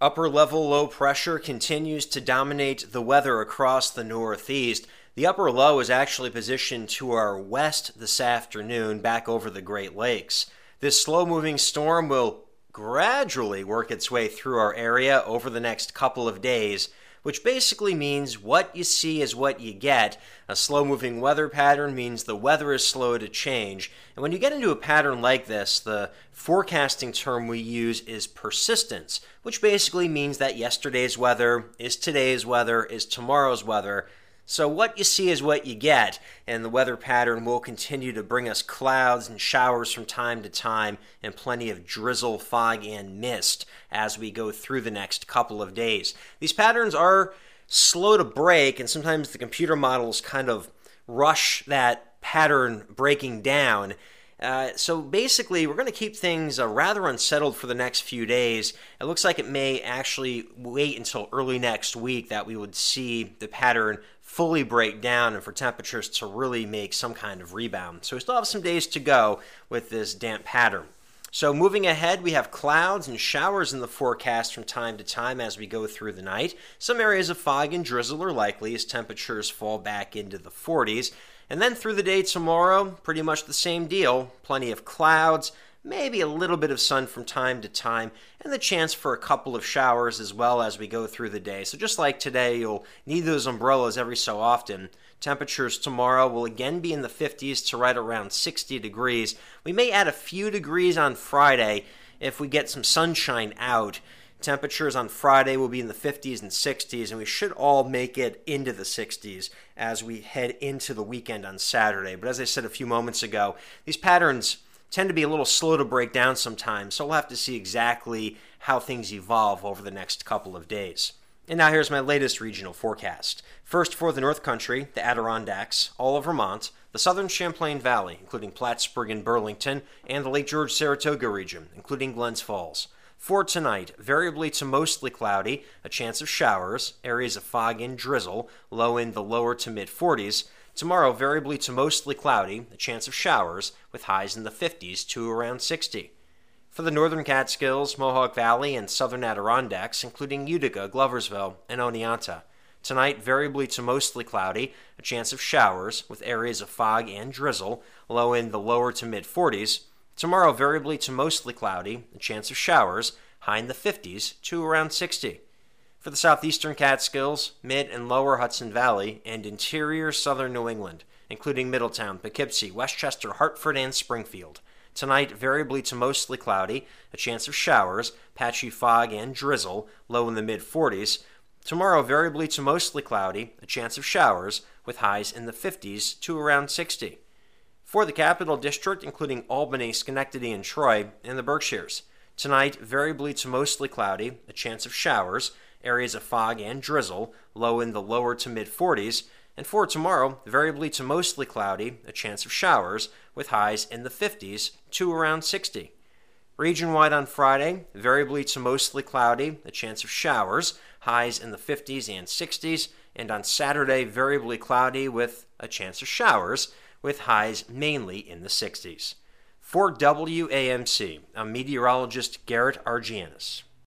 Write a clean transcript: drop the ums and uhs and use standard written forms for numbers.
Upper level low pressure continues to dominate the weather across the Northeast. The upper low is actually positioned to our west this afternoon, back over the Great Lakes. This slow-moving storm will gradually work its way through our area over the next couple of days, which basically means what you see is what you get. A slow-moving weather pattern means the weather is slow to change. And when you get into a pattern like this, the forecasting term we use is persistence, which basically means that yesterday's weather is today's weather, is tomorrow's weather. So what you see is what you get, and the weather pattern will continue to bring us clouds and showers from time to time and plenty of drizzle, fog, and mist as we go through the next couple of days. These patterns are slow to break, and sometimes the computer models kind of rush that pattern breaking down. So basically, we're going to keep things rather unsettled for the next few days. It looks like it may actually wait until early next week that we would see the pattern fully break down and for temperatures to really make some kind of rebound. So we still have some days to go with this damp pattern. So moving ahead, we have clouds and showers in the forecast from time to time as we go through the night. Some areas of fog and drizzle are likely as temperatures fall back into the 40s. And then through the day tomorrow, pretty much the same deal. Plenty of clouds, maybe a little bit of sun from time to time, and the chance for a couple of showers as well as we go through the day. So just like today, you'll need those umbrellas every so often. Temperatures tomorrow will again be in the 50s to right around 60 degrees. We may add a few degrees on Friday if we get some sunshine out. Temperatures on Friday will be in the 50s and 60s, and we should all make it into the 60s as we head into the weekend on Saturday. But as I said a few moments ago, these patterns tend to be a little slow to break down sometimes, so we'll have to see exactly how things evolve over the next couple of days. And now here's my latest regional forecast. First for the North Country, the Adirondacks, all of Vermont, the southern Champlain Valley, including Plattsburgh and Burlington, and the Lake George-Saratoga region, including Glens Falls. For tonight, variably to mostly cloudy, a chance of showers, areas of fog and drizzle, low in the lower to mid-40s. Tomorrow, variably to mostly cloudy, a chance of showers, with highs in the 50s to around 60. For the northern Catskills, Mohawk Valley, and southern Adirondacks, including Utica, Gloversville, and Oneonta. Tonight, variably to mostly cloudy, a chance of showers, with areas of fog and drizzle, low in the lower to mid-40s. Tomorrow, variably to mostly cloudy, a chance of showers, high in the 50s to around 60. For the southeastern Catskills, mid and lower Hudson Valley, and interior southern New England, including Middletown, Poughkeepsie, Westchester, Hartford, and Springfield. Tonight, variably to mostly cloudy, a chance of showers, patchy fog and drizzle, low in the mid-40s. Tomorrow, variably to mostly cloudy, a chance of showers, with highs in the 50s to around 60. For the Capital District, including Albany, Schenectady, and Troy, and the Berkshires. Tonight, variably to mostly cloudy, a chance of showers, areas of fog and drizzle, low in the lower to mid-40s. And for tomorrow, variably to mostly cloudy, a chance of showers, with highs in the 50s to around 60. Region-wide on Friday, variably to mostly cloudy, a chance of showers, highs in the 50s and 60s. And on Saturday, variably cloudy with a chance of showers, with highs mainly in the 60s. For WAMC, I'm meteorologist Garrett Argianis.